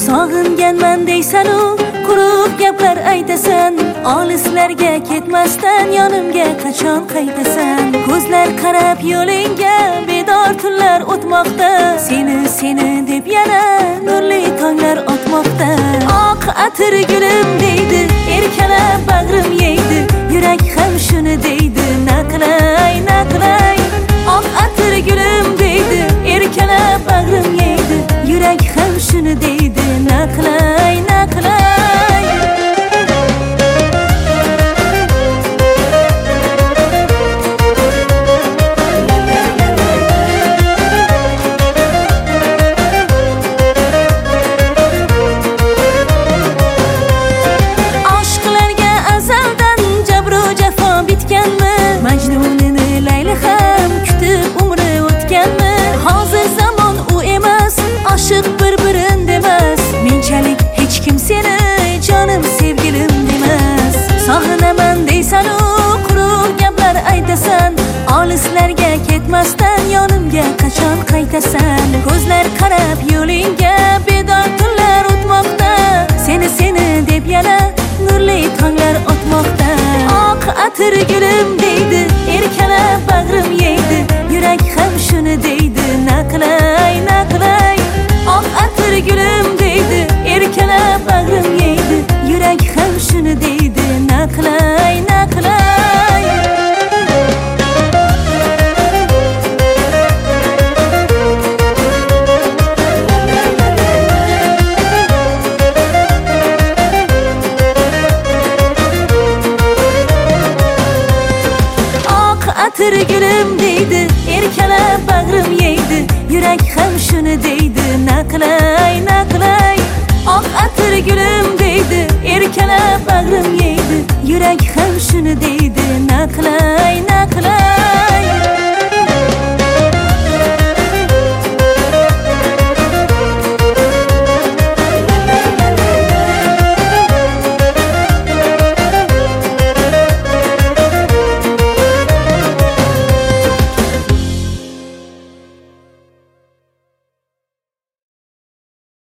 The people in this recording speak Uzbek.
Sog'inganman deysan-u, quruq gaplar aytasan. Olislarga ketmasdan yonimga qachon qaytasan? Ko'zlar qarab yo'lingga bedor tunlar o'tmoqda. Seni deb yana nurli tonglar otmoqda. Oq atir gulim deydi, erkalab bag'rim yeydi. Yurak ham shuni deydi, naqlay. Oq atir gulim deydi, erkalab bag'rim yeydi. Yurak ham shuni deydi, naqlay. Oshqlarga azaldan jabru jafo bitganmi? Majnunini Layli ham kutib umri o'tganmi? Hozir zamon u emas, oshiq bir-birin demas. Menchalik hech kim seni jonim sevgilim demas. Sog'inaman deysan-u, quruq gaplar aytasan. Olislarga ketmasdan yonimga qachon qaytasan? Ko'zlar qarab